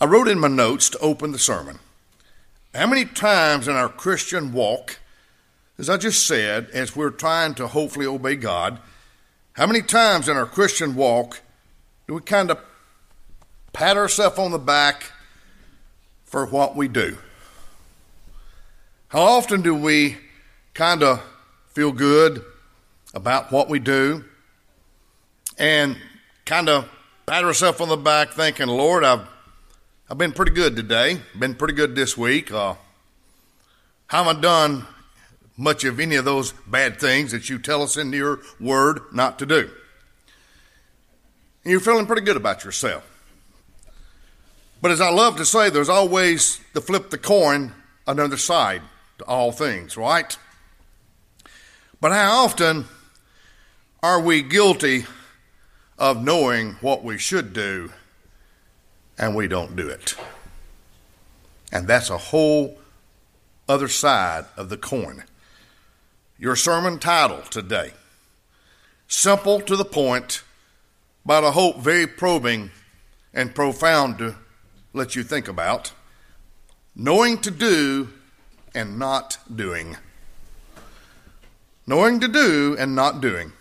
I wrote in my notes to open the sermon, how many times in our Christian walk, as I just said, as we're trying to hopefully obey God, how many times in our Christian walk do we kind of pat ourselves on the back for what we do? How often do we kind of feel good about what we do and kind of pat ourselves on the back thinking, Lord, I've been pretty good today, been pretty good this week. Haven't done much of any of those bad things that you tell us in your word not to do. And you're feeling pretty good about yourself. But as I love to say, there's always the flip the coin, another side to all things, right? But how often are we guilty of knowing what we should do and we don't do it? And that's a whole other side of the coin. Your sermon title today, simple to the point, but I hope very probing and profound to let you think about, knowing to do and not doing. Knowing to do and not doing.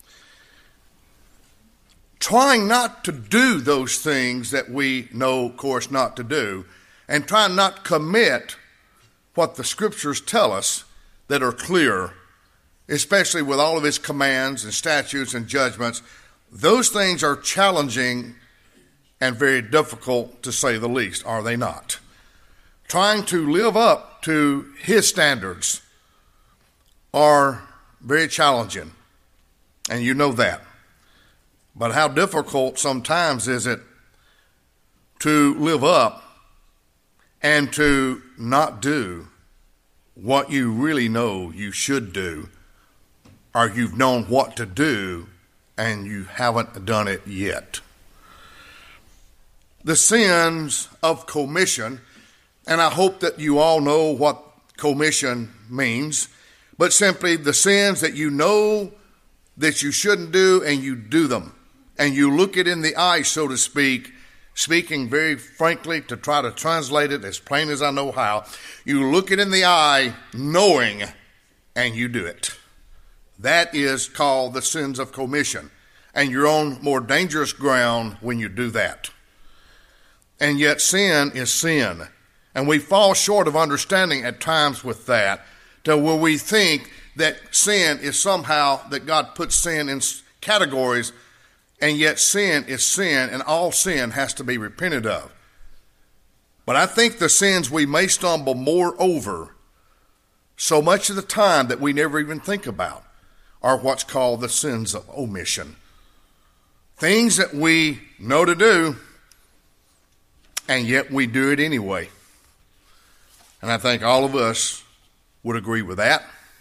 Trying not to do those things that we know, of course, not to do, and trying not to commit what the scriptures tell us that are clear, especially with all of its commands and statutes and judgments. Those things are challenging and very difficult, to say the least, are they not? Trying to live up to his standards are very challenging, and you know that. But how difficult sometimes is it to live up and to not do what you really know you should do, or you've known what to do and you haven't done it yet. The sins of commission, and I hope that you all know what commission means, but simply the sins that you know that you shouldn't do and you do them. And you look it in the eye, so to speak, speaking very frankly to try to translate it as plain as I know how. You look it in the eye knowing and you do it. That is called the sins of commission. And you're on more dangerous ground when you do that. And yet sin is sin. And we fall short of understanding at times with that, to where we think that sin is somehow, that God puts sin in categories, and yet sin is sin, and all sin has to be repented of. But I think the sins we may stumble more over so much of the time that we never even think about are what's called the sins of omission. Things that we know to do, and yet we do it anyway. And I think all of us would agree with that.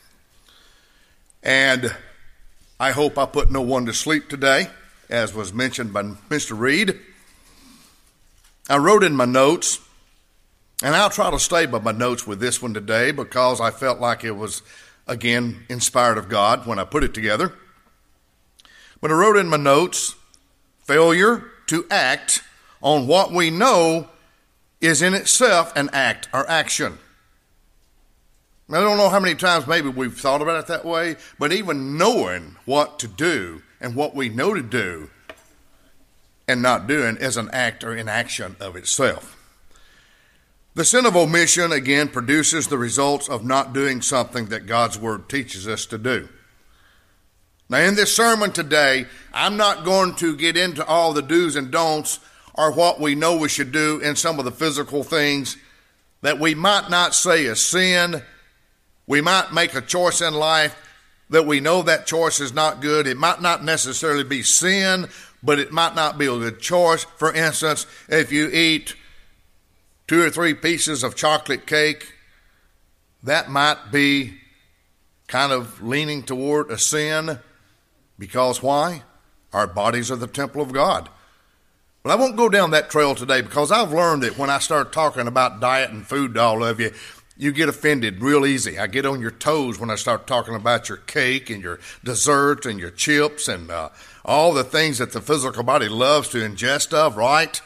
And I hope I put no one to sleep today, as was mentioned by Mr. Reed. I wrote in my notes, and I'll try to stay by my notes with this one today because I felt like it was, again, inspired of God when I put it together. But I wrote in my notes, failure to act on what we know is in itself an act or action. I don't know how many times maybe we've thought about it that way, but even knowing what to do and what we know to do and not doing is an act or inaction of itself. The sin of omission, again, produces the results of not doing something that God's word teaches us to do. Now, in this sermon today, I'm not going to get into all the do's and don'ts or what we know we should do in some of the physical things that we might not say is sin. We might make a choice in life that we know that choice is not good. It might not necessarily be sin, but it might not be a good choice. For instance, if you eat 2 or 3 pieces of chocolate cake, that might be kind of leaning toward a sin. Because why? Our bodies are the temple of God. But I won't go down that trail today because I've learned that when I start talking about diet and food to all of you, you get offended real easy. I get on your toes when I start talking about your cake and your desserts and your chips and all the things that the physical body loves to ingest of, right?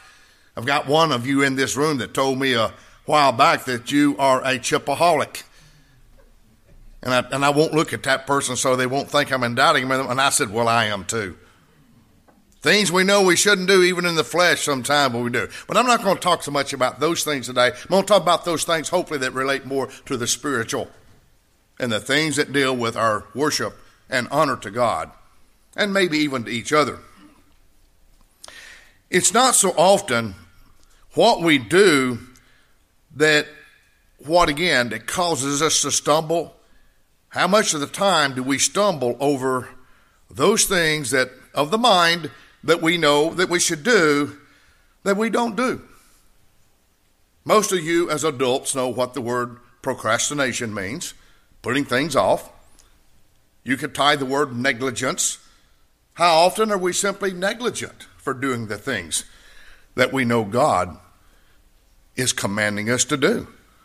I've got one of you in this room that told me a while back that you are a chipaholic. And I won't look at that person so they won't think I'm indicting them. And I said, well, I am too. Things we know we shouldn't do, even in the flesh, sometimes we do. But I'm not going to talk so much about those things today. I'm going to talk about those things, hopefully, that relate more to the spiritual and the things that deal with our worship and honor to God, and maybe even to each other. It's not so often what we do that causes us to stumble. How much of the time do we stumble over those things that of the mind that we know that we should do that we don't do? Most of you as adults know what the word procrastination means, putting things off. You could tie the word negligence. How often are we simply negligent for doing the things that we know God is commanding us to do?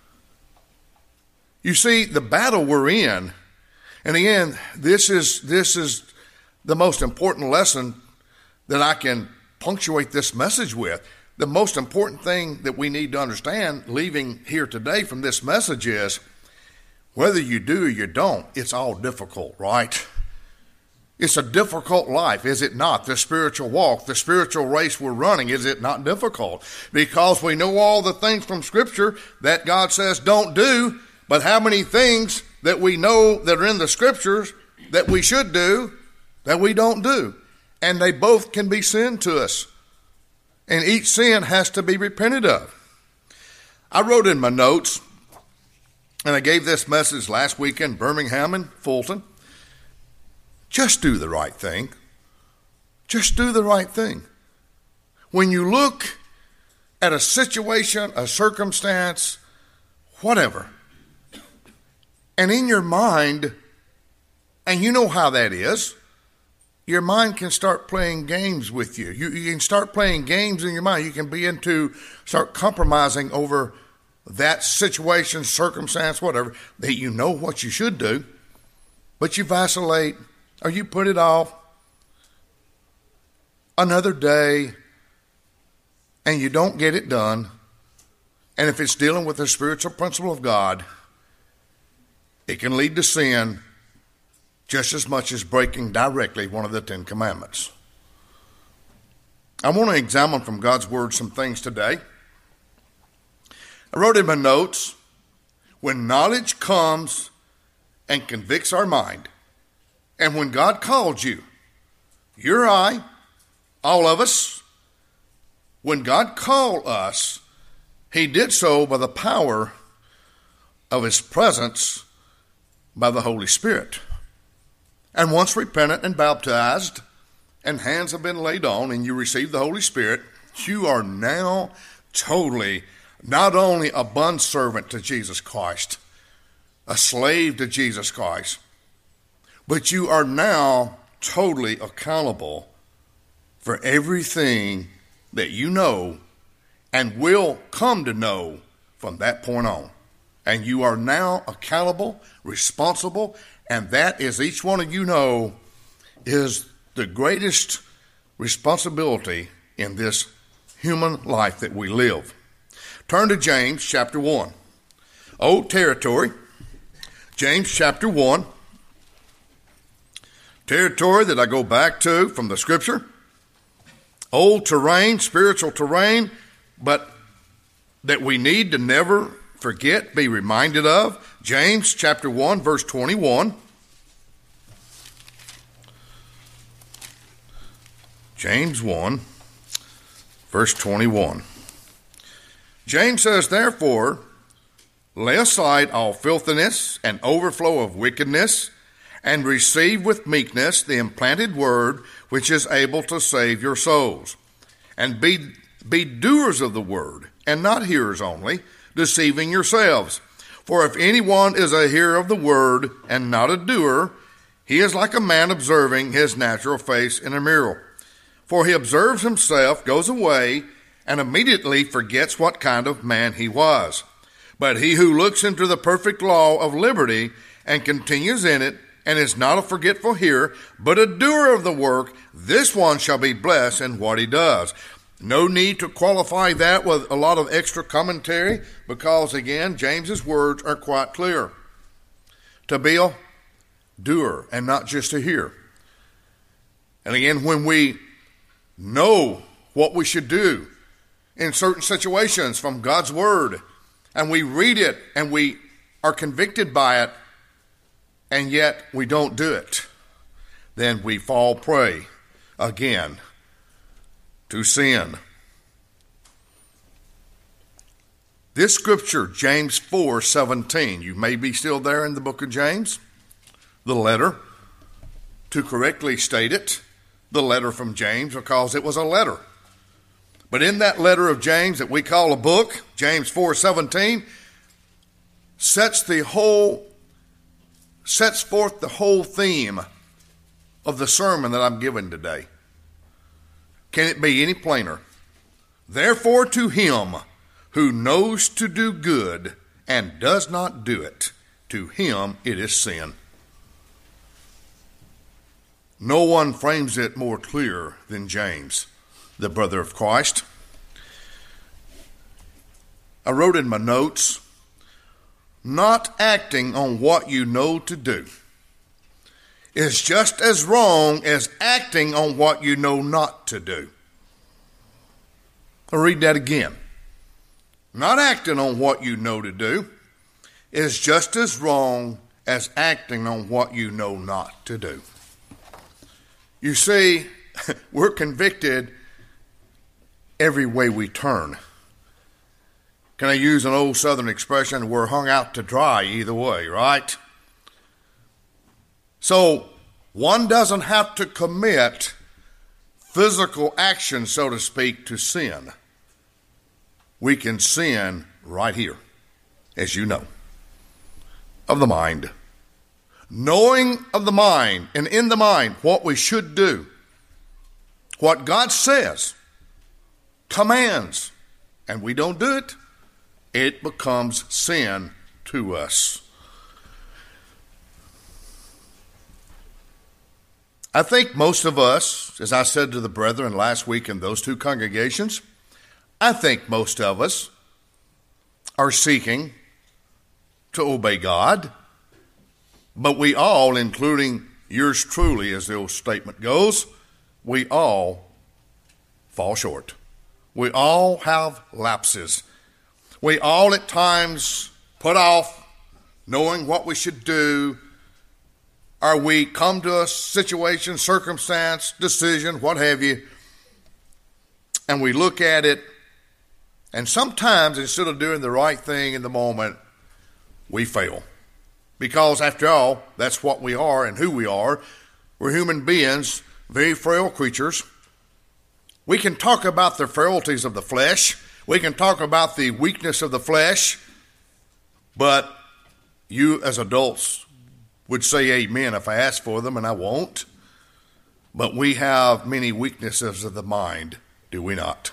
You see, the battle we're in, and again, this is the most important lesson that I can punctuate this message with. The most important thing that we need to understand leaving here today from this message is, whether you do or you don't, it's all difficult, right? It's a difficult life, is it not? The spiritual walk, the spiritual race we're running, is it not difficult? Because we know all the things from Scripture that God says don't do, but how many things that we know that are in the Scriptures that we should do that we don't do? And they both can be sin to us. And each sin has to be repented of. I wrote in my notes, and I gave this message last weekend, Birmingham and Fulton. Just do the right thing. Just do the right thing. When you look at a situation, a circumstance, whatever, and in your mind, and you know how that is, your mind can start playing games with you. You can start playing games in your mind. You can start compromising over that situation, circumstance, whatever, that you know what you should do, but you vacillate or you put it off another day and you don't get it done. And if it's dealing with the spiritual principle of God, it can lead to sin just as much as breaking directly one of the 10 Commandments. I want to examine from God's Word some things today. I wrote in my notes, when knowledge comes and convicts our mind, and when God called you, you or I, all of us, when God called us, He did so by the power of His presence by the Holy Spirit. And once repentant and baptized, and hands have been laid on, and you receive the Holy Spirit, you are now totally not only a bondservant to Jesus Christ, a slave to Jesus Christ, but you are now totally accountable for everything that you know and will come to know from that point on. And you are now accountable, responsible, and that, as each one of you know, is the greatest responsibility in this human life that we live. Turn to James chapter 1. Old territory, James chapter 1. Territory that I go back to from the Scripture. Old terrain, spiritual terrain, but that we need to never forget, be reminded of. James chapter 1, verse 21. James 1, verse 21. James says, therefore, lay aside all filthiness and overflow of wickedness, and receive with meekness the implanted word, which is able to save your souls. And be doers of the word, and not hearers only, deceiving yourselves. For if anyone is a hearer of the word, and not a doer, he is like a man observing his natural face in a mirror. For he observes himself, goes away, and immediately forgets what kind of man he was. But he who looks into the perfect law of liberty, and continues in it, and is not a forgetful hearer, but a doer of the work, this one shall be blessed in what he does. No need to qualify that with a lot of extra commentary because, again, James's words are quite clear. To be a doer and not just a hearer. And again, when we know what we should do in certain situations from God's Word, and we read it and we are convicted by it, and yet we don't do it, then we fall prey again to sin. This scripture, James 4:17, you may be still there in the book of James, the letter, to correctly state it, the letter from James, because it was a letter. But in that letter of James that we call a book, James 4:17, sets forth the whole theme of the sermon that I'm giving today. Can it be any plainer? Therefore, to him who knows to do good and does not do it, to him it is sin. No one frames it more clear than James, the brother of Christ. I wrote in my notes, not acting on what you know to do is just as wrong as acting on what you know not to do. I'll read that again. Not acting on what you know to do is just as wrong as acting on what you know not to do. You see, we're convicted every way we turn. Can I use an old Southern expression? We're hung out to dry either way, right? So one doesn't have to commit physical action, so to speak, to sin. We can sin right here, as you know, of the mind. Knowing of the mind and in the mind what we should do, what God says, commands, and we don't do it, it becomes sin to us. I think most of us, as I said to the brethren last week in those two congregations, I think most of us are seeking to obey God, but we all, including yours truly, as the old statement goes, we all fall short. We all have lapses. We all at times put off knowing what we should do, or we come to a situation, circumstance, decision, what have you, and we look at it, and sometimes instead of doing the right thing in the moment, we fail. Because after all, that's what we are and who we are. We're human beings, very frail creatures. We can talk about the frailties of the flesh. We can talk about the weakness of the flesh. But you as adults would say amen if I asked for them, and I won't. But we have many weaknesses of the mind, do we not?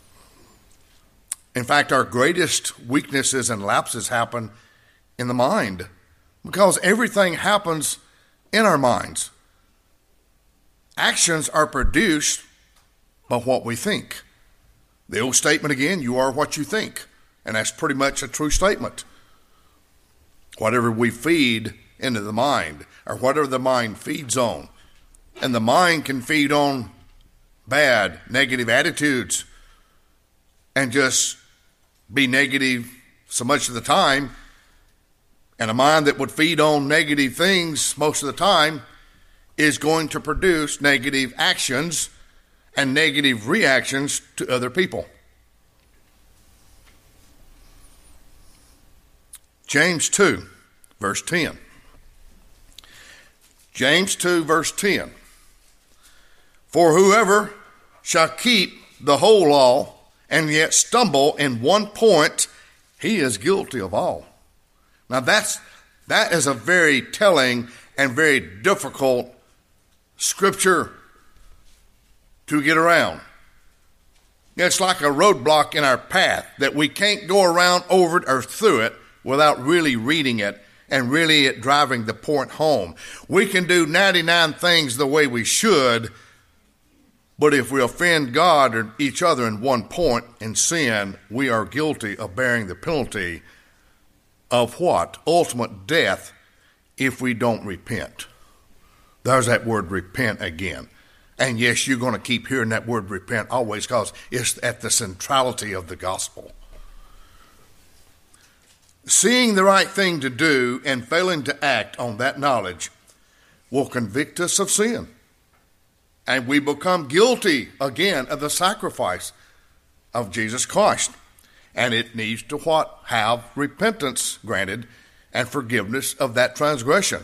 In fact, our greatest weaknesses and lapses happen in the mind, because everything happens in our minds. Actions are produced by what we think. The old statement again, you are what you think. And that's pretty much a true statement. Whatever we feed into the mind, or whatever the mind feeds on. And the mind can feed on bad, negative attitudes and just be negative so much of the time. And a mind that would feed on negative things most of the time is going to produce negative actions and negative reactions to other people. James 2, verse 10. James 2, verse 10. For whoever shall keep the whole law and yet stumble in one point, he is guilty of all. Now that is a very telling and very difficult scripture to get around. It's like a roadblock in our path that we can't go around, over it, or through it without really reading it and really it driving the point home. We can do 99 things the way we should, But if we offend God or each other in one point in sin, we are guilty of bearing the penalty of what? Ultimate death if we don't repent. There's that word repent again. And yes, you're going to keep hearing that word repent always because it's at the centrality of the gospel. Seeing the right thing to do and failing to act on that knowledge will convict us of sin. And we become guilty again of the sacrifice of Jesus Christ. And it needs to what? Have repentance granted and forgiveness of that transgression.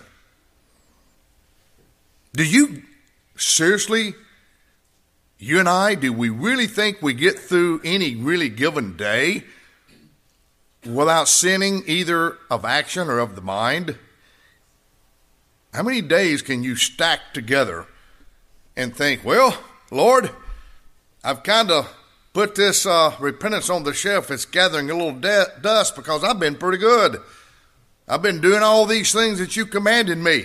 Do you seriously, you and I, do we really think we get through any really given day without sinning either of action or of the mind? How many days can you stack together and think, well, Lord, I've kind of put this repentance on the shelf. It's gathering a little dust because I've been pretty good. I've been doing all these things that you commanded me.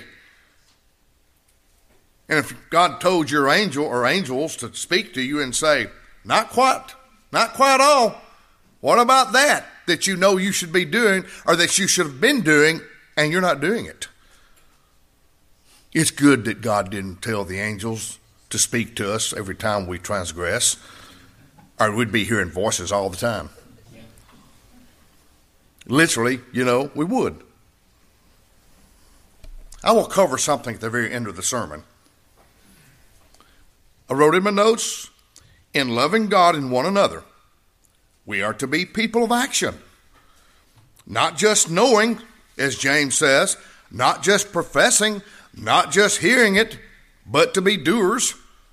And if God told your angel or angels to speak to you and say, not quite all. What about that you know you should be doing or that you should have been doing and you're not doing it? It's good that God didn't tell the angels to speak to us every time we transgress, or we'd be hearing voices all the time. Literally, we would. I will cover something at the very end of the sermon. I wrote in my notes, in loving God and one another, we are to be people of action. Not just knowing, as James says, not just professing, not just hearing it, but to be doers.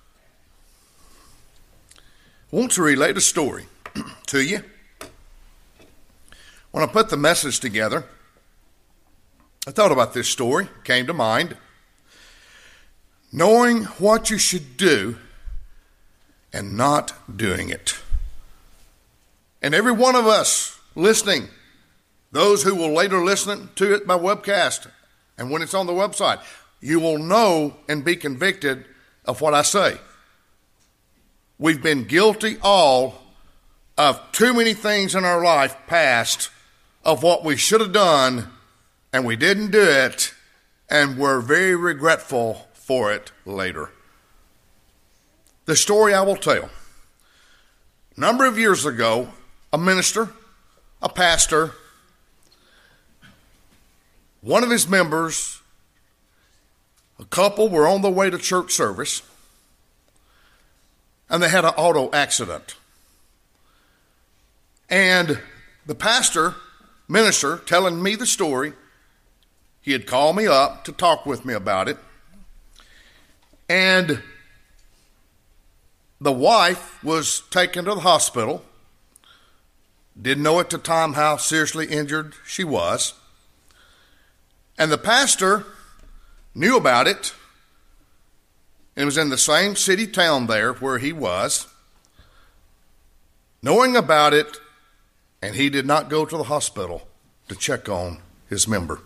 I want to relate a story to you. When I put the message together, I thought about this story, came to mind. Knowing what you should do and not doing it. And every one of us listening, those who will later listen to it by webcast, and when it's on the website, you will know and be convicted of what I say. We've been guilty all of too many things in our life past of what we should have done, and we didn't do it, and we're very regretful for it later. The story I will tell. A number of years ago, a minister, a pastor, one of his members, a couple were on their way to church service, and they had an auto accident. And the minister, telling me the story, he had called me up to talk with me about it. And the wife was taken to the hospital. Didn't know at the time how seriously injured she was. And the pastor knew about it. It was in the same city town there where he was. Knowing about it, and he did not go to the hospital to check on his member.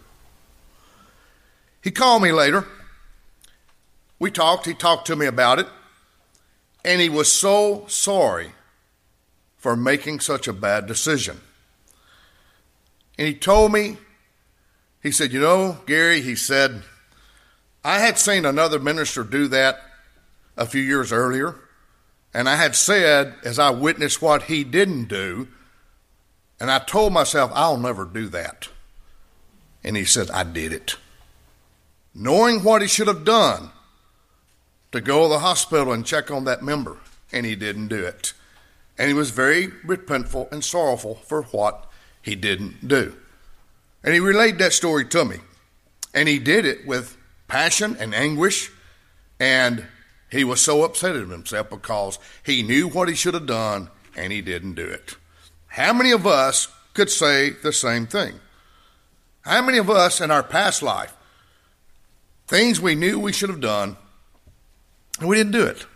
He called me later. We talked. He talked to me about it. And he was so sorry for making such a bad decision. And he told me, he said, Gary, he said, I had seen another minister do that a few years earlier. And I had said, as I witnessed what he didn't do, and I told myself, I'll never do that. And he said, I did it. Knowing what he should have done to go to the hospital and check on that member, and he didn't do it. And he was very repentful and sorrowful for what he didn't do. And he relayed that story to me. And he did it with passion and anguish, and he was so upset at himself because he knew what he should have done, and he didn't do it. How many of us could say the same thing? How many of us in our past life, things we knew we should have done, and we didn't do it?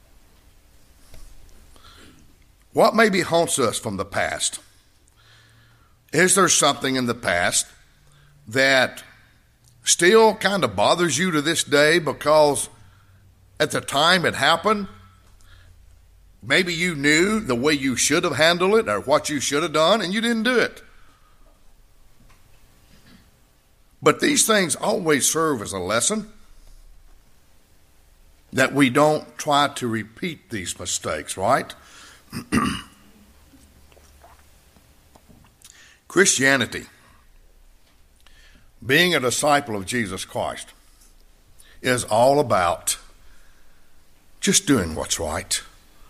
What maybe haunts us from the past? Is there something in the past that still kind of bothers you to this day because at the time it happened Maybe you knew the way you should have handled it or what you should have done, and you didn't do it. But these things always serve as a lesson that we don't try to repeat these mistakes, right? Christianity, being a disciple of Jesus Christ, is all about just doing what's right.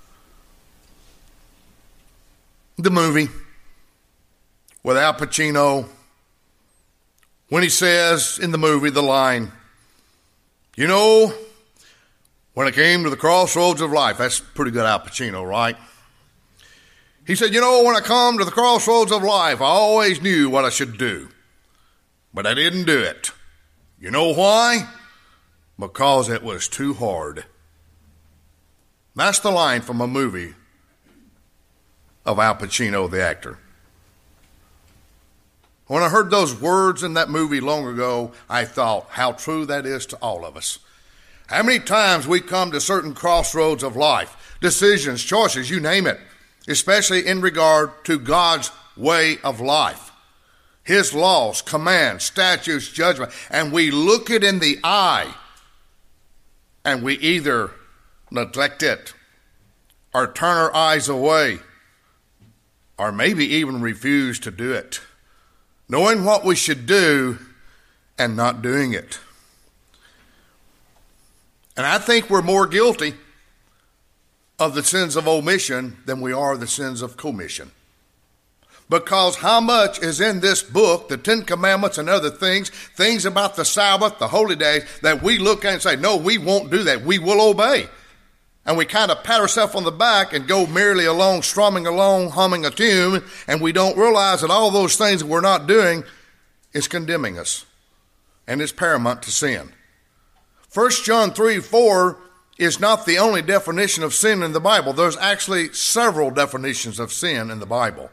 The movie with Al Pacino, when he says in the movie the line, you know, when I came to the crossroads of life, that's pretty good Al Pacino, right? He said, you know, when I come to the crossroads of life, I always knew what I should do, but I didn't do it. You know why? Because it was too hard. That's the line from a movie of Al Pacino, the actor. When I heard those words in that movie long ago, I thought how true that is to all of us. How many times we come to certain crossroads of life, decisions, choices, you name it, especially in regard to God's way of life, His laws, commands, statutes, judgment, and we look it in the eye and we either neglect it or turn our eyes away or maybe even refuse to do it, knowing what we should do and not doing it. And I think we're more guilty of the sins of omission than we are the sins of commission. Because how much is in this book, the Ten Commandments and other things about the Sabbath, the holy days, that we look at and say, no, we won't do that. We will obey. And we kind of pat ourselves on the back and go merrily along, strumming along, humming a tune, and we don't realize that all those things that we're not doing is condemning us and is paramount to sin. 1 John 3:4 is not the only definition of sin in the Bible. There's actually several definitions of sin in the Bible.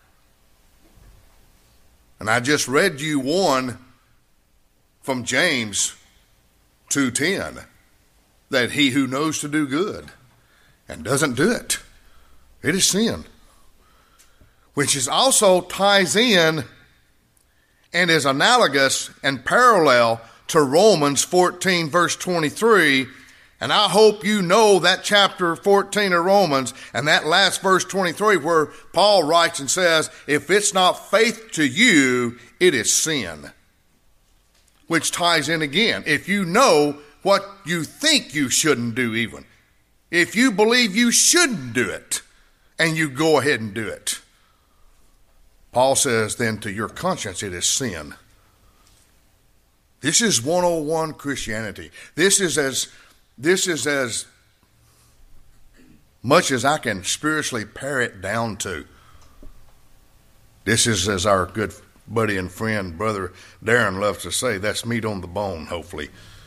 And I just read you one from James 2:10, that he who knows to do good and doesn't do it, it is sin. Which is also ties in and is analogous and parallel to Romans 14 verse 23. And I hope you know that chapter 14 of Romans and that last verse 23 where Paul writes and says, if it's not faith to you, it is sin. Which ties in again. If you know what you think you shouldn't do even, if you believe you shouldn't do it and you go ahead and do it, Paul says then to your conscience it is sin. This is 101 Christianity. This is as much as I can spiritually pare it down to. This is, as our good buddy and friend, Brother Darren loves to say, that's meat on the bone, hopefully.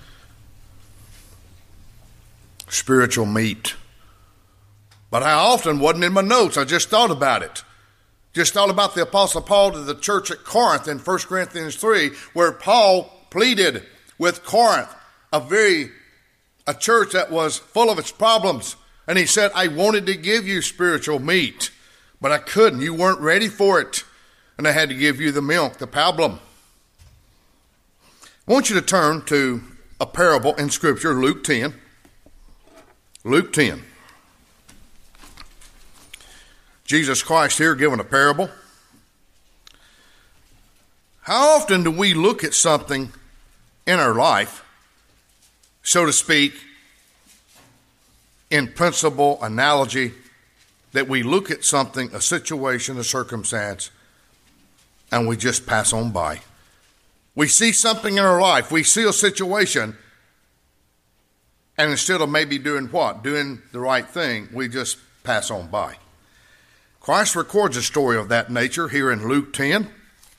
Spiritual meat. But I often wasn't in my notes. I just thought about it. Just thought about the Apostle Paul to the church at Corinth in 1 Corinthians 3, where Paul pleaded with Corinth, a church that was full of its problems. And he said, I wanted to give you spiritual meat, but I couldn't. You weren't ready for it. And I had to give you the milk, the pablum. I want you to turn to a parable in Scripture, Luke 10. Luke 10. Jesus Christ here giving a parable. How often do we look at something in our life, so to speak, in principle, analogy, that we look at something, a situation, a circumstance, and we just pass on by? We see something in our life, we see a situation, and instead of maybe doing what? Doing the right thing, we just pass on by. Christ records a story of that nature here in Luke 10.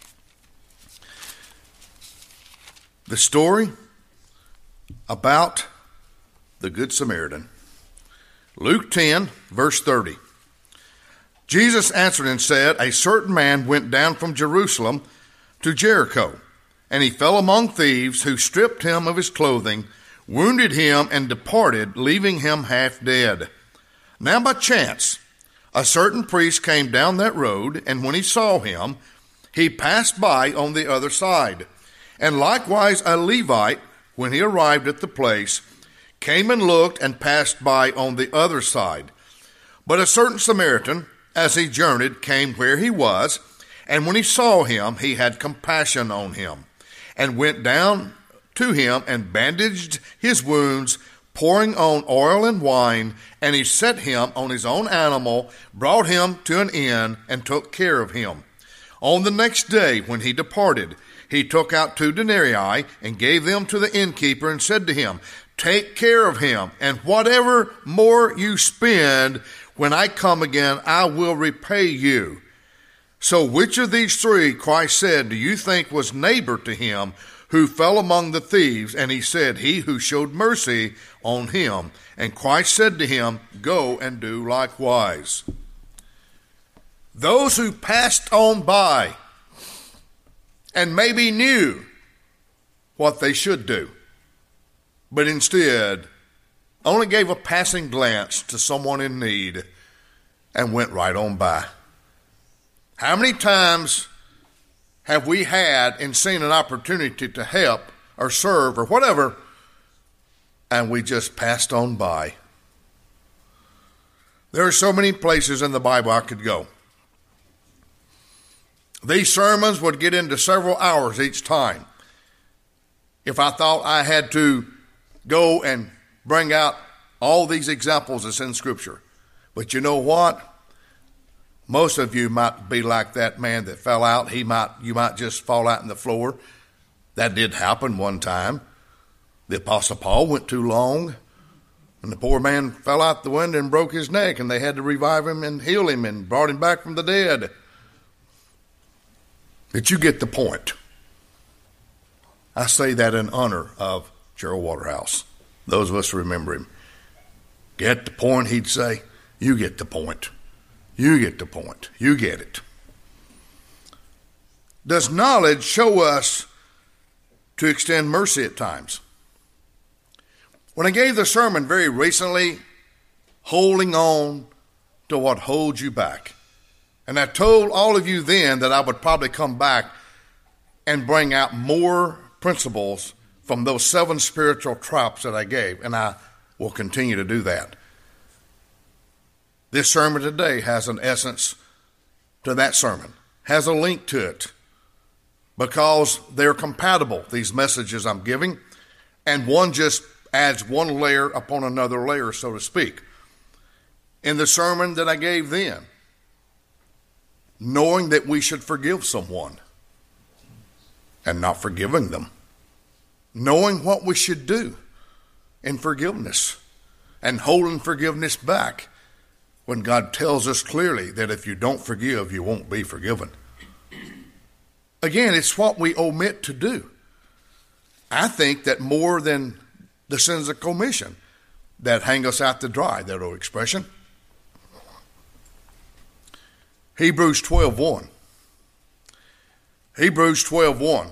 The story about the Good Samaritan. Luke 10, verse 30. Jesus answered and said, a certain man went down from Jerusalem to Jericho, and he fell among thieves who stripped him of his clothing, wounded him, and departed, leaving him half dead. Now by chance, a certain priest came down that road, and when he saw him, he passed by on the other side. And likewise a Levite, when he arrived at the place, came and looked and passed by on the other side. But a certain Samaritan, as he journeyed, came where he was, and when he saw him, he had compassion on him, and went down to him and bandaged his wounds, pouring on oil and wine, and he set him on his own animal, brought him to an inn, and took care of him. On the next day, when he departed, he took out 2 denarii and gave them to the innkeeper, and said to him, "Take care of him, and whatever more you spend, when I come again, I will repay you." So which of these 3, Christ said, do you think was neighbor to him who fell among the thieves? And he said, "He who showed mercy on him." And Christ said to him, "Go and do likewise." Those who passed on by and maybe knew what they should do, but instead only gave a passing glance to someone in need and went right on by. How many times have we had and seen an opportunity to help or serve or whatever, and we just passed on by? There are so many places in the Bible I could go. These sermons would get into several hours each time if I thought I had to go and bring out all these examples that's in Scripture. But you know what? Most of you might be like that man that fell out. You might just fall out in the floor. That did happen one time. The Apostle Paul went too long, and the poor man fell out the window and broke his neck, and they had to revive him and heal him and brought him back from the dead. But you get the point. I say that in honor of Gerald Waterhouse. Those of us who remember him. Get the point, he'd say. You get the point. You get the point. You get it. Does knowledge show us to extend mercy at times? When I gave the sermon very recently, holding on to what holds you back, and I told all of you then that I would probably come back and bring out more principles from those 7 spiritual traps that I gave, and I will continue to do that. This sermon today has an essence to that sermon, has a link to it, because they're compatible, these messages I'm giving, and one just adds one layer upon another layer, so to speak. In the sermon that I gave then, knowing that we should forgive someone and not forgiving them, knowing what we should do in forgiveness and holding forgiveness back when God tells us clearly that if you don't forgive, you won't be forgiven. Again, it's what we omit to do. I think that more than the sins of commission that hang us out to dry, that old expression. Hebrews 12:1. Hebrews 12:1.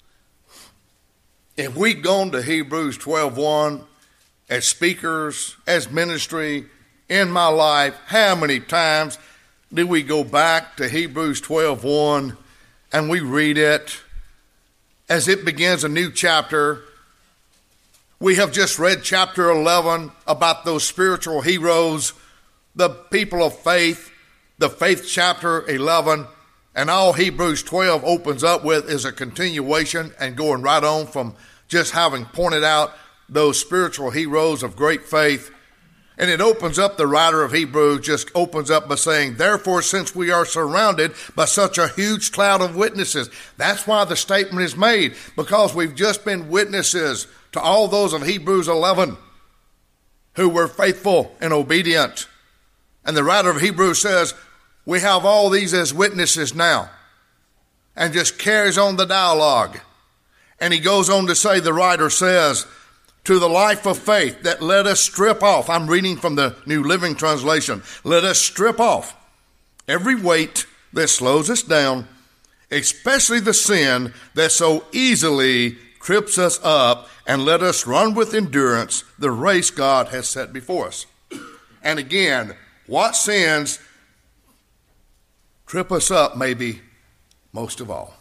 If we'd gone to Hebrews 12:1 as speakers, as ministry, in my life, how many times do we go back to Hebrews 12:1 and we read it as it begins a new chapter? We have just read chapter 11 about those spiritual heroes, the people of faith, the faith chapter 11, and all Hebrews 12 opens up with is a continuation and going right on from just having pointed out those spiritual heroes of great faith. And it opens up, the writer of Hebrews just opens up by saying, therefore, since we are surrounded by such a huge cloud of witnesses. That's why the statement is made, because we've just been witnesses to all those of Hebrews 11 who were faithful and obedient. And the writer of Hebrews says, we have all these as witnesses now, and just carries on the dialogue. And he goes on to say, the writer says, to the life of faith that let us strip off. I'm reading from the New Living Translation. Let us strip off every weight that slows us down, especially the sin that so easily trips us up, and let us run with endurance the race God has set before us. and again, what sins trip us up maybe most of all?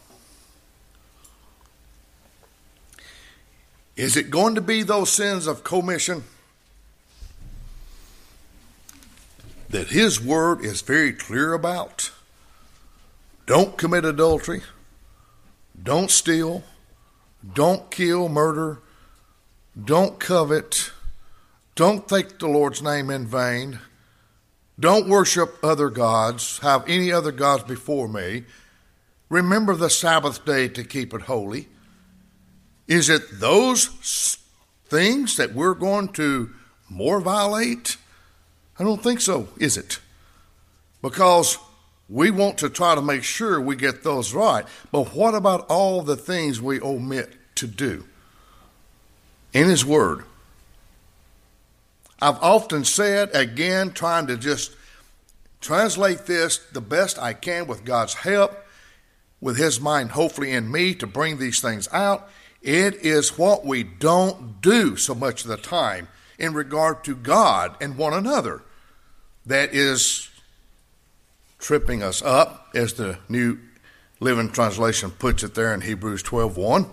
Is it going to be those sins of commission that His Word is very clear about? Don't commit adultery. Don't steal. Don't kill, murder. Don't covet. Don't take the Lord's name in vain. Don't worship other gods. Have any other gods before me. Remember the Sabbath day to keep it holy. Is it those things that we're going to more violate? I don't think so, is it? Because we want to try to make sure we get those right. But what about all the things we omit to do in His Word? I've often said, again, trying to just translate this the best I can with God's help, with His mind hopefully in me to bring these things out. It is what we don't do so much of the time in regard to God and one another that is tripping us up, as the New Living Translation puts it there in Hebrews 12:1.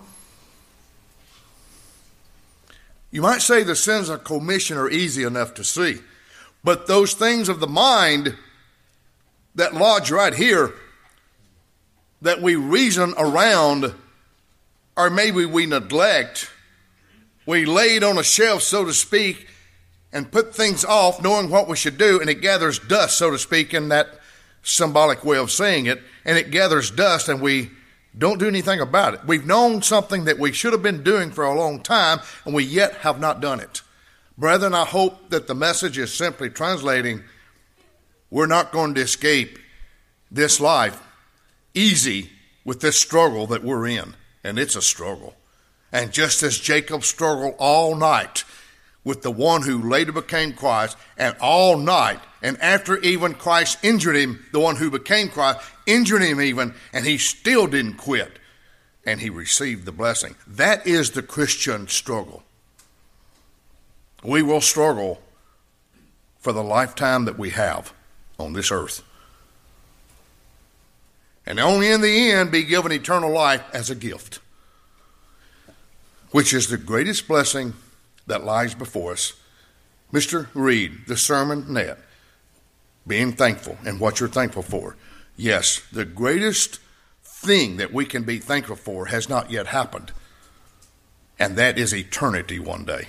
You might say the sins of commission are easy enough to see, but those things of the mind that lodge right here, that we reason around, or maybe we neglect, we lay it on a shelf, so to speak, and put things off knowing what we should do, and it gathers dust, so to speak, in that symbolic way of saying it, and it gathers dust and we don't do anything about it. We've known something that we should have been doing for a long time, and we yet have not done it. Brethren, I hope that the message is simply translating, we're not going to escape this life easy with this struggle that we're in. And it's a struggle. And just as Jacob struggled all night with the one who later became Christ, and all night, and after even Christ injured him, the one who became Christ, injured him even, and he still didn't quit, and he received the blessing. That is the Christian struggle. We will struggle for the lifetime that we have on this earth, and only in the end be given eternal life as a gift, which is the greatest blessing that lies before us. Mr. Reed, the sermon net, being thankful and what you're thankful for. Yes, the greatest thing that we can be thankful for has not yet happened, and that is eternity one day.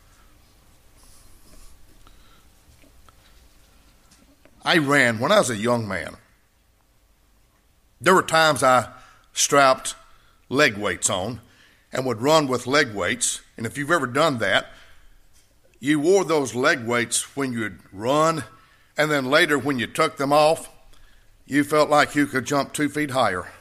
I ran when I was a young man. There were times I strapped leg weights on and would run with leg weights. And if you've ever done that, you wore those leg weights when you'd run, and then later when you took them off, you felt like you could jump 2 feet higher.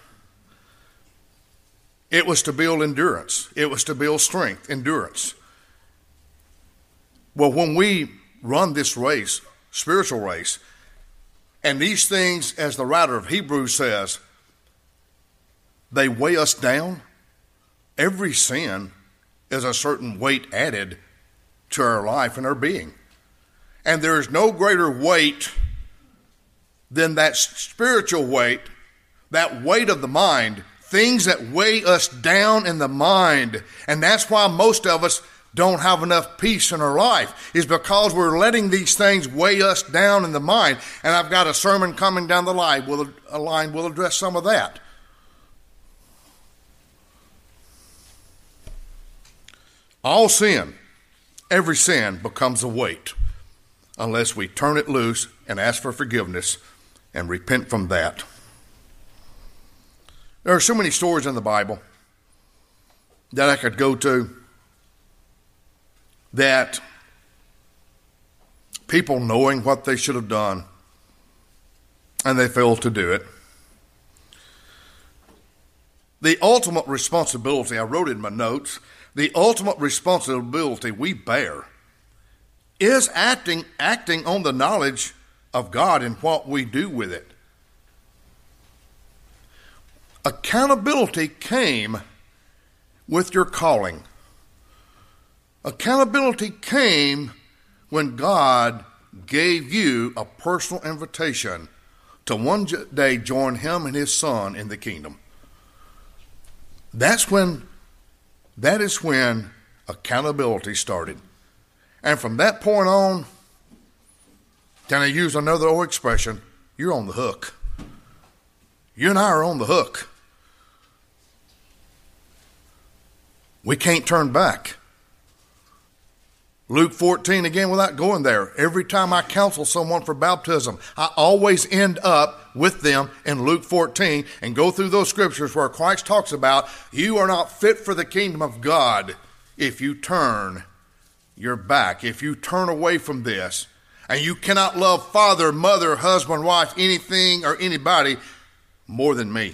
It was to build endurance. It was to build strength, endurance. Well, when we run this race, spiritual race, and these things, as the writer of Hebrews says, they weigh us down. Every sin is a certain weight added to our life and our being. And there is no greater weight than that spiritual weight, that weight of the mind, things that weigh us down in the mind. And that's why most of us don't have enough peace in our life, is because we're letting these things weigh us down in the mind. And I've got a sermon coming down the line. We'll address some of that. All sin, every sin becomes a weight unless we turn it loose and ask for forgiveness and repent from that. There are so many stories in the Bible that I could go to that people knowing what they should have done and they failed to do it. The ultimate responsibility, I wrote in my notes, the ultimate responsibility we bear is acting on the knowledge of God and what we do with it. Accountability came with your calling. Accountability came when God gave you a personal invitation to one day join him and his Son in the kingdom. That is when accountability started. And from that point on, can I use another old expression? You're on the hook. You and I are on the hook. We can't turn back. Luke 14, again, without going there, every time I counsel someone for baptism, I always end up with them in Luke 14 and go through those scriptures where Christ talks about you are not fit for the kingdom of God if you turn your back, if you turn away from this. And you cannot love father, mother, husband, wife, anything or anybody more than me.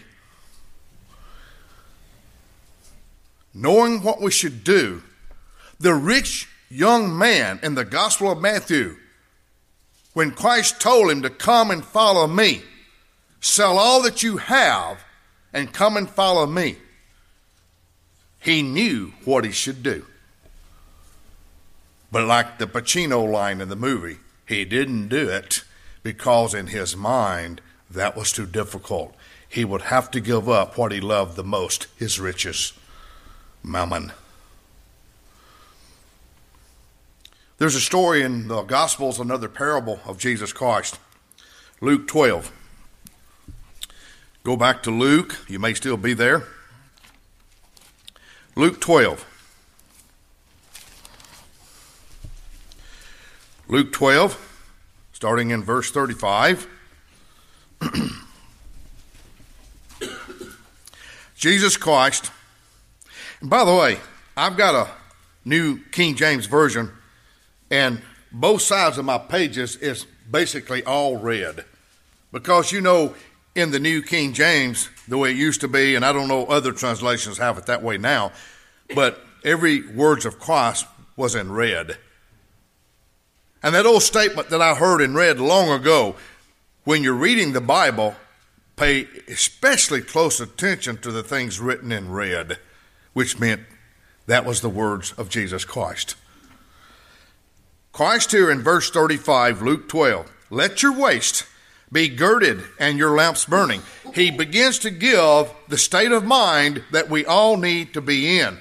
Knowing what we should do, the rich young man in the Gospel of Matthew, when Christ told him to come and follow me, sell all that you have and come and follow me, he knew what he should do. But like the Pacino line in the movie, he didn't do it because in his mind that was too difficult. He would have to give up what he loved the most, his riches, mammon. There's a story in the Gospels, another parable of Jesus Christ. Luke 12. Go back to Luke. You may still be there. Luke 12. Luke 12, starting in verse 35. Jesus Christ. And by the way, I've got a New King James Version, and both sides of my pages is basically all red. Because you know, in the New King James, the way it used to be, and I don't know other translations have it that way now, but every words of Christ was in red. And that old statement that I heard and read long ago, when you're reading the Bible, pay especially close attention to the things written in red, which meant that was the words of Jesus Christ. Christ here in verse 35, Luke 12, let your waist be girded and your lamps burning. He begins to give the state of mind that we all need to be in.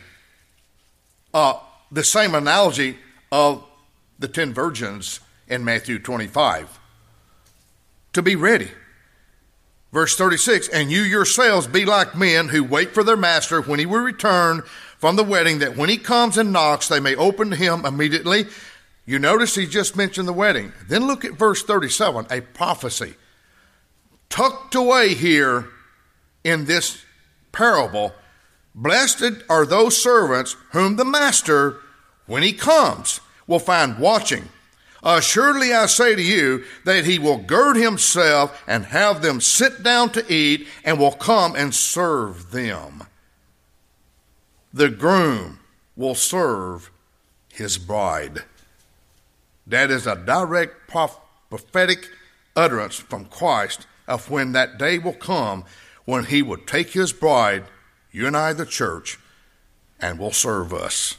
The same analogy of the 10 virgins in Matthew 25. To be ready. Verse 36, and you yourselves be like men who wait for their master when he will return from the wedding, that when he comes and knocks, they may open to him immediately. You notice he just mentioned the wedding. Then look at verse 37, a prophecy. Tucked away here in this parable, blessed are those servants whom the master, when he comes, will find watching. Assuredly I say to you that he will gird himself and have them sit down to eat and will come and serve them. The groom will serve his bride. That is a direct prophetic utterance from Christ of when that day will come when he will take his bride, you and I, the church, and will serve us.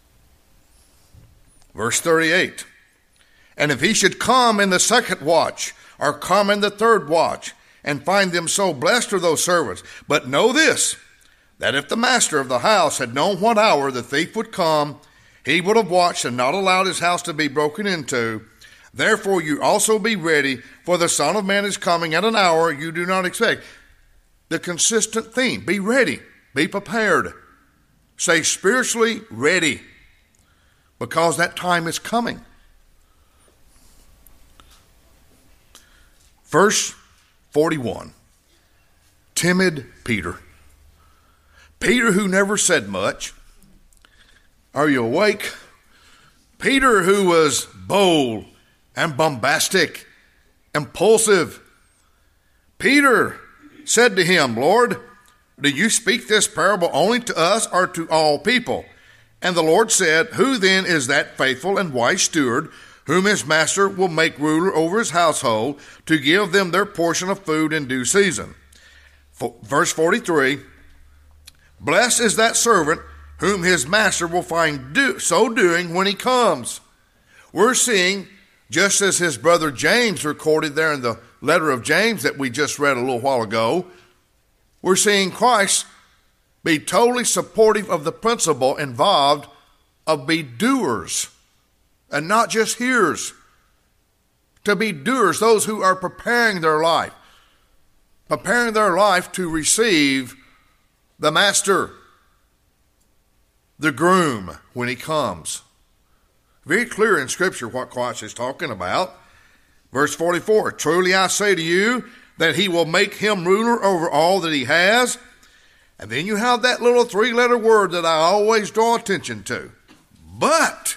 Verse 38, and if he should come in the second watch, or come in the third watch, and find them so, blessed are those servants. But know this, that if the master of the house had known what hour the thief would come, he would have watched and not allowed his house to be broken into. Therefore you also be ready, for the Son of Man is coming at an hour you do not expect. The consistent theme, be ready, be prepared. Say spiritually ready, because that time is coming. Verse 41, timid Peter. Peter who never said much. Are you awake? Peter who was bold and bombastic, impulsive. Peter said to him, Lord, do you speak this parable only to us or to all people? And the Lord said, who then is that faithful and wise steward, whom his master will make ruler over his household, to give them their portion of food in due season? Verse 43, blessed is that servant whom his master will find so doing when he comes. We're seeing just as his brother James recorded there in the letter of James that we just read a little while ago, we're seeing Christ be totally supportive of the principle involved of be doers and not just hearers. To be doers, those who are preparing their life to receive the master, the groom, when he comes. Very clear in Scripture what Christ is talking about. Verse 44, truly I say to you that he will make him ruler over all that he has. And then you have that little 3-letter word that I always draw attention to. But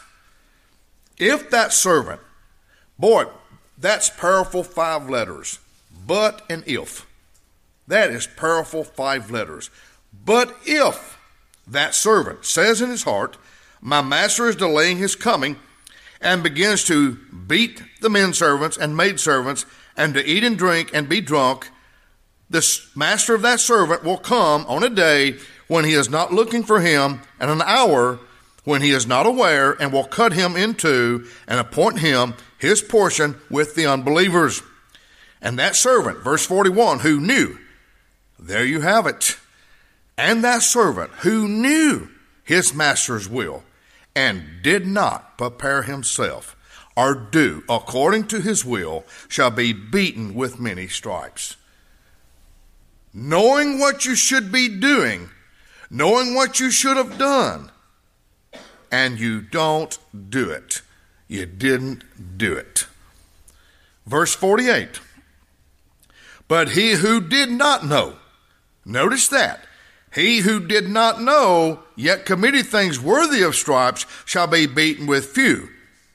if that servant, boy, that's powerful 5 letters. But and if. That is powerful 5 letters. But if that servant says in his heart, my master is delaying his coming, and begins to beat the men servants and maid servants, and to eat and drink and be drunk, the master of that servant will come on a day when he is not looking for him, and an hour when he is not aware, and will cut him in two and appoint him his portion with the unbelievers. And that servant, verse 41, who knew, there you have it, and that servant who knew his master's will and did not prepare himself or do according to his will shall be beaten with many stripes. Knowing what you should be doing, knowing what you should have done, and you don't do it. You didn't do it. Verse 48. But he who did not know, notice that, he who did not know, yet committed things worthy of stripes, shall be beaten with few.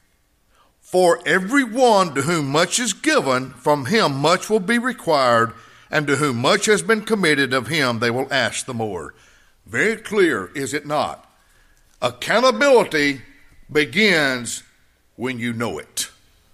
For every one to whom much is given, from him much will be required, and to whom much has been committed, of him they will ask the more. Very clear, is it not? Accountability begins when you know it.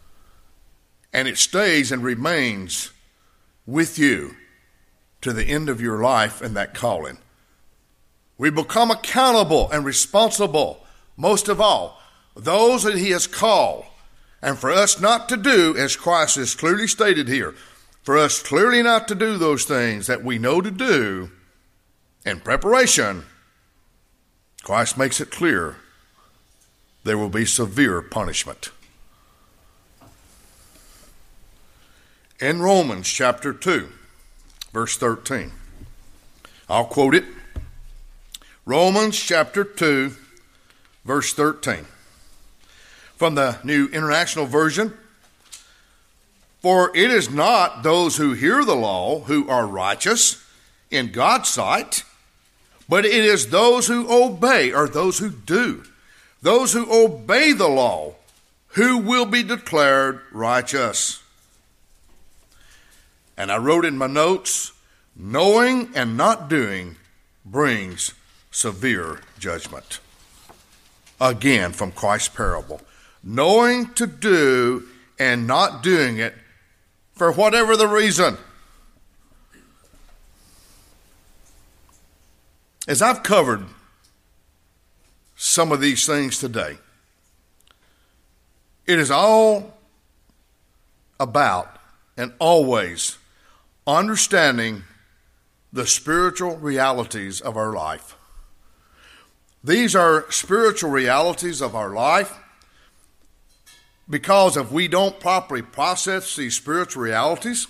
And it stays and remains with you to the end of your life and that calling. We become accountable and responsible, most of all, those that he has called. And for us not to do, as Christ has clearly stated here, for us clearly not to do those things that we know to do in preparation, Christ makes it clear there will be severe punishment. In Romans chapter 2, verse 13, I'll quote it. Romans chapter 2, verse 13. From the New International Version, for it is not those who hear the law who are righteous in God's sight, but it is those who obey, or those who do, those who obey the law, who will be declared righteous. And I wrote in my notes, knowing and not doing brings severe judgment. Again, from Christ's parable. Knowing to do and not doing it for whatever the reason. As I've covered some of these things today, it is all about and always understanding the spiritual realities of our life. These are spiritual realities of our life because if we don't properly process these spiritual realities,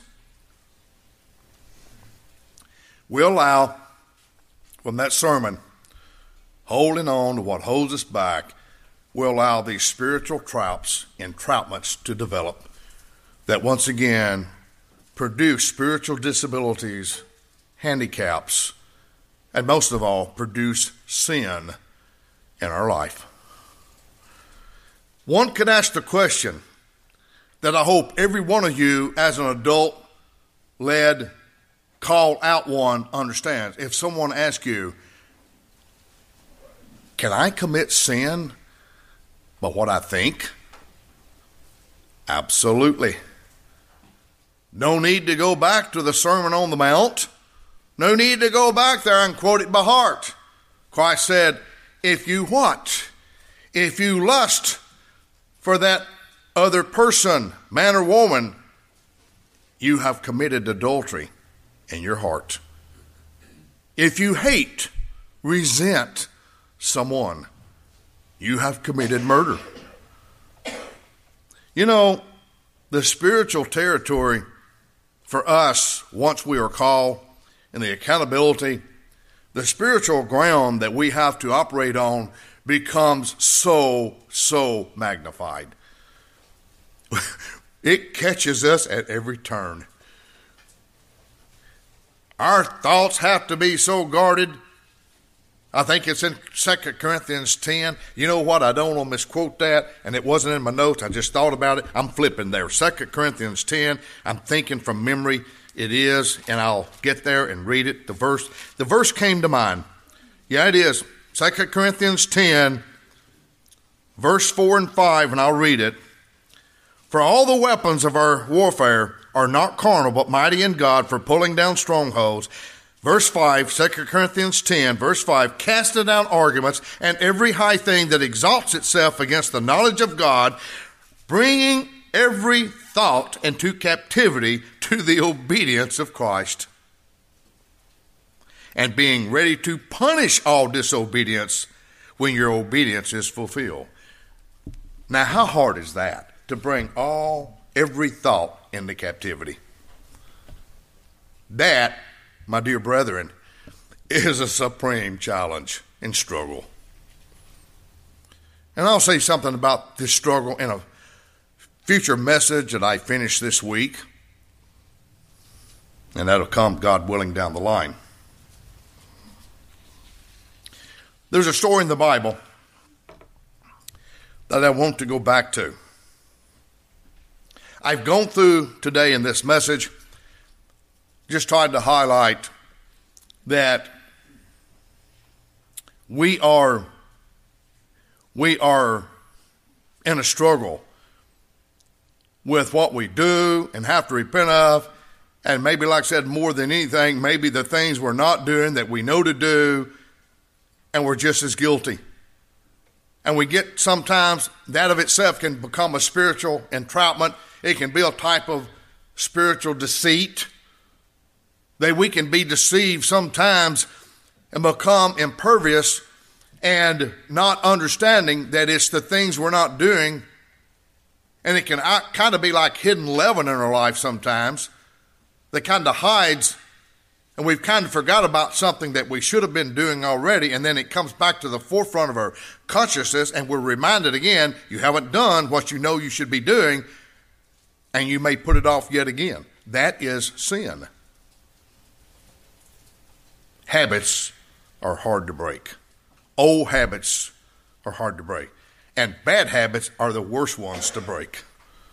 we allow, from that sermon, holding on to what holds us back, we allow these spiritual entrapments to develop that once again produce spiritual disabilities, handicaps, and most of all, produce sin in our life. One could ask the question that I hope every one of you as an adult-led, call-out one understands. If someone asks you, can I commit sin by what I think? Absolutely. No need to go back to the Sermon on the Mount. No need to go back there and quote it by heart. Christ said, if you what? If you lust for that other person, man or woman, you have committed adultery in your heart. If you hate, resent someone, you have committed murder. You know, the spiritual territory for us, once we are called, and the accountability, the spiritual ground that we have to operate on becomes so magnified. It catches us at every turn. Our thoughts have to be so guarded. I think it's in 2 Corinthians 10. You know what? I don't want to misquote that, and it wasn't in my notes. I just thought about it. I'm flipping there. 2 Corinthians 10. I'm thinking from memory. It is, and I'll get there and read it. The verse came to mind. Yeah, it is. 2 Corinthians 10, verse 4 and 5, and I'll read it. For all the weapons of our warfare are not carnal, but mighty in God for pulling down strongholds. Verse 5, 2 Corinthians 10, verse 5, casting down arguments and every high thing that exalts itself against the knowledge of God, bringing every thought into captivity to the obedience of Christ, and being ready to punish all disobedience when your obedience is fulfilled. Now, how hard is that, to bring every thought into captivity? That, my dear brethren, is a supreme challenge and struggle. And I'll say something about this struggle in a future message that I finish this week, and that'll come, God willing, down the line. There's a story in the Bible that I want to go back to. I've gone through today in this message just trying to highlight that we are in a struggle with what we do and have to repent of, and maybe, like I said, more than anything, maybe the things we're not doing that we know to do, and we're just as guilty. And we get, sometimes that of itself can become a spiritual entrapment. It can be a type of spiritual deceit, that we can be deceived sometimes and become impervious and not understanding that it's the things we're not doing. And it can kind of be like hidden leaven in our life sometimes that kind of hides, and we've kind of forgot about something that we should have been doing already, and then it comes back to the forefront of our consciousness, and we're reminded again, you haven't done what you know you should be doing, and you may put it off yet again. That is sin. Habits are hard to break. Old habits are hard to break. And bad habits are the worst ones to break.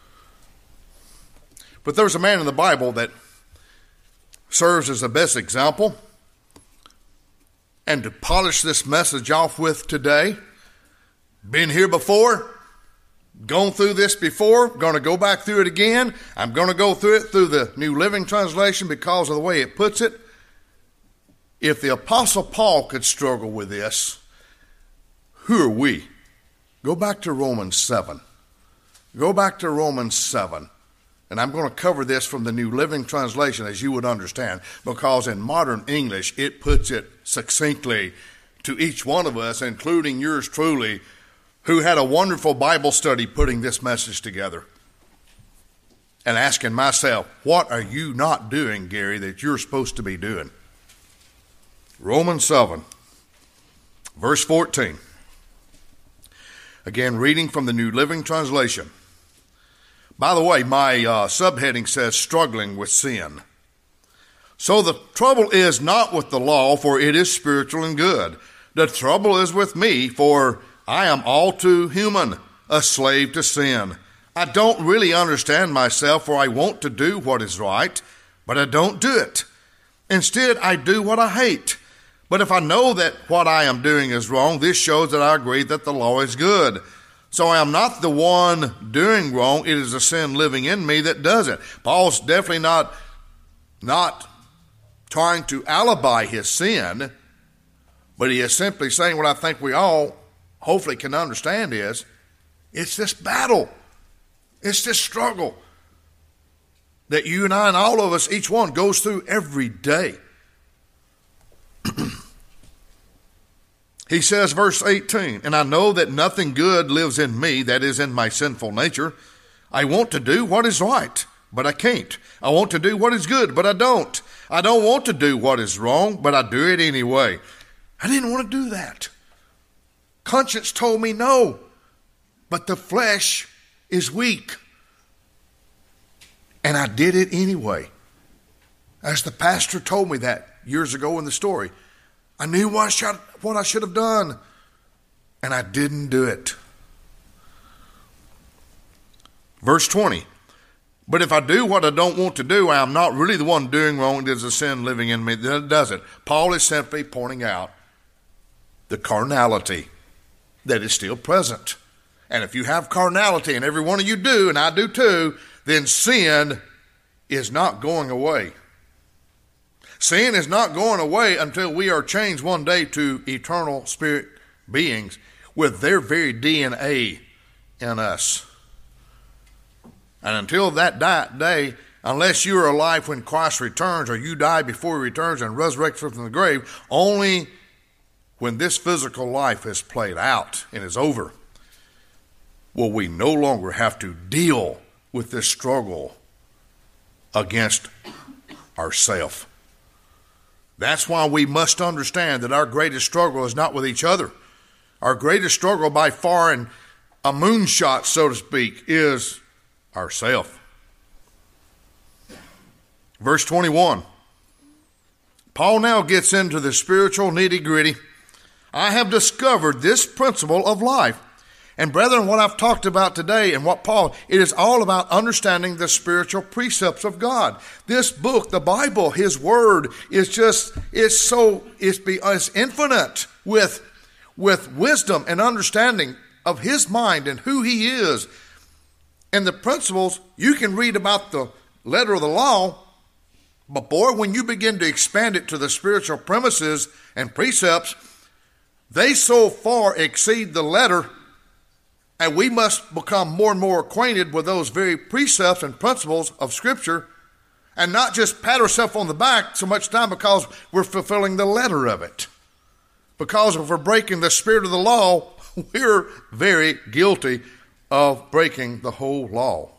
But there's a man in the Bible that serves as the best example. And to polish this message off with today, been here before, gone through this before, going to go back through it again. I'm going to go through it through the New Living Translation because of the way it puts it. If the Apostle Paul could struggle with this, who are we? Go back to Romans 7. Go back to Romans 7. And I'm going to cover this from the New Living Translation, as you would understand, because in modern English, it puts it succinctly to each one of us, including yours truly, who had a wonderful Bible study putting this message together. And asking myself, what are you not doing, Gary, that you're supposed to be doing? Romans 7, verse 14. Again, reading from the New Living Translation. By the way, my subheading says, struggling with sin. So the trouble is not with the law, for it is spiritual and good. The trouble is with me, for I am all too human, a slave to sin. I don't really understand myself, for I want to do what is right, but I don't do it. Instead, I do what I hate. But if I know that what I am doing is wrong, this shows that I agree that the law is good. So I am not the one doing wrong. It is the sin living in me that does it. Paul's definitely not trying to alibi his sin, but he is simply saying what I think we all hopefully can understand is, it's this battle. It's this struggle that you and I and all of us, each one, goes through every day. He says, verse 18, and I know that nothing good lives in me, that is in my sinful nature. I want to do what is right, but I can't. I want to do what is good, but I don't. I don't want to do what is wrong, but I do it anyway. I didn't want to do that. Conscience told me no, but the flesh is weak. And I did it anyway. As the pastor told me that years ago in the story, I knew what I should have done, and I didn't do it. Verse 20, but if I do what I don't want to do, I am not really the one doing wrong. It is a sin living in me that does it. Paul is simply pointing out the carnality that is still present. And if you have carnality, and every one of you do, and I do too, then sin is not going away. Sin is not going away until we are changed one day to eternal spirit beings with their very DNA in us. And until that day, unless you are alive when Christ returns, or you die before he returns and resurrects from the grave, only when this physical life is played out and is over, will we no longer have to deal with this struggle against ourself. That's why we must understand that our greatest struggle is not with each other. Our greatest struggle by far, and a moonshot, so to speak, is ourself. Verse 21. Paul now gets into the spiritual nitty-gritty. I have discovered this principle of life. And brethren, what I've talked about today and what Paul, it is all about understanding the spiritual precepts of God. This book, the Bible, his word, is it's infinite with wisdom and understanding of his mind and who he is. And the principles, you can read about the letter of the law, but boy, when you begin to expand it to the spiritual premises and precepts, they so far exceed the letter. And we must become more and more acquainted with those very precepts and principles of Scripture, and not just pat ourselves on the back so much time because we're fulfilling the letter of it. Because if we're breaking the spirit of the law, we're very guilty of breaking the whole law.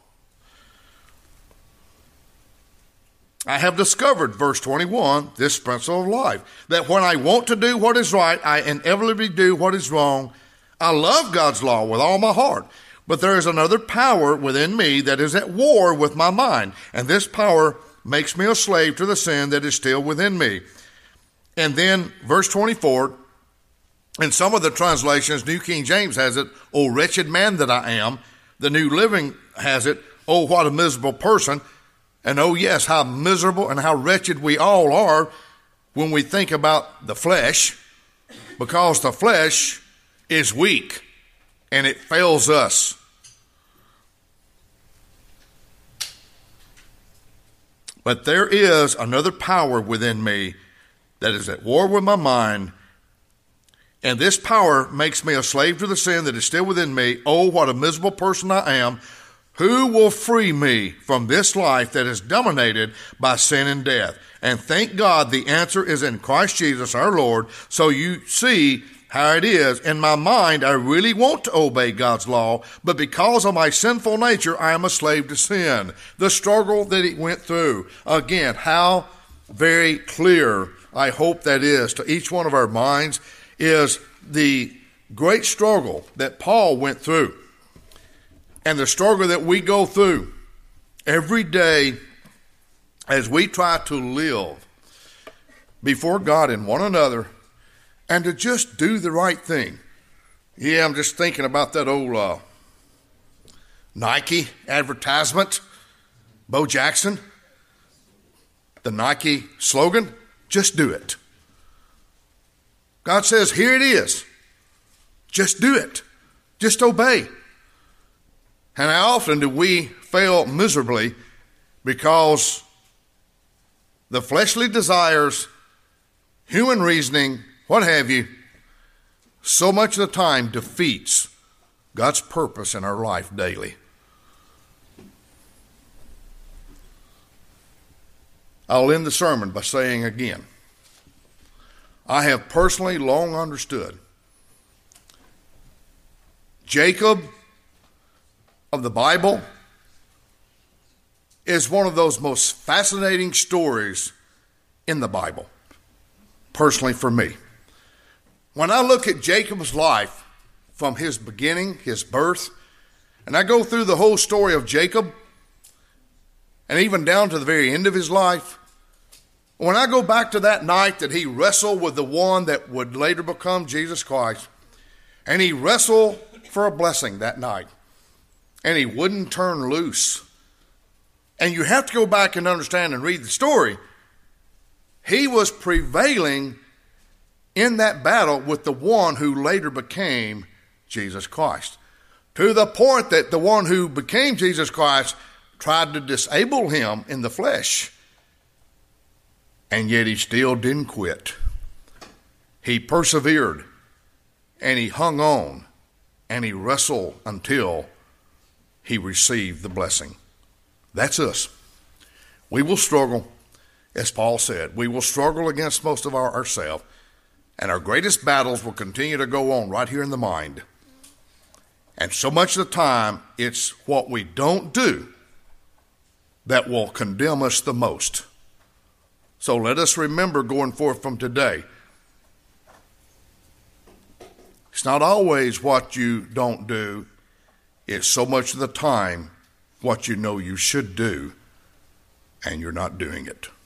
I have discovered, verse 21, this principle of life, that when I want to do what is right, I inevitably do what is wrong. I love God's law with all my heart, but there is another power within me that is at war with my mind, and this power makes me a slave to the sin that is still within me. And then verse 24, in some of the translations, New King James has it, O wretched man that I am. The New Living has it, oh, what a miserable person. And oh yes, how miserable and how wretched we all are when we think about the flesh, because the flesh is weak and it fails us. But there is another power within me that is at war with my mind, and this power makes me a slave to the sin that is still within me. Oh, what a miserable person I am. Who will free me from this life that is dominated by sin and death? And thank God the answer is in Christ Jesus our Lord. So you see how it is. In my mind, I really want to obey God's law, but because of my sinful nature, I am a slave to sin. The struggle that he went through. Again, how very clear, I hope that is to each one of our minds, is the great struggle that Paul went through. And the struggle that we go through every day as we try to live before God and one another and to just do the right thing. Yeah, I'm just thinking about that old Nike advertisement, Bo Jackson, the Nike slogan, just do it. God says, here it is. Just do it. Just obey. And how often do we fail miserably because the fleshly desires, human reasoning, what have you, so much of the time defeats God's purpose in our life daily. I'll end the sermon by saying again, I have personally long understood Jacob of the Bible is one of those most fascinating stories in the Bible, personally for me. When I look at Jacob's life from his beginning, his birth, and I go through the whole story of Jacob, and even down to the very end of his life, when I go back to that night that he wrestled with the one that would later become Jesus Christ, and he wrestled for a blessing that night, and he wouldn't turn loose. And you have to go back and understand and read the story. He was prevailing in that battle with the one who later became Jesus Christ, to the point that the one who became Jesus Christ tried to disable him in the flesh. And yet he still didn't quit. He persevered, and he hung on, and he wrestled until he received the blessing. That's us. We will struggle, as Paul said. We will struggle against most of ourselves, and our greatest battles will continue to go on right here in the mind. And so much of the time, it's what we don't do that will condemn us the most. So let us remember going forth from today, it's not always what you don't do. It's so much of the time what you know you should do, and you're not doing it.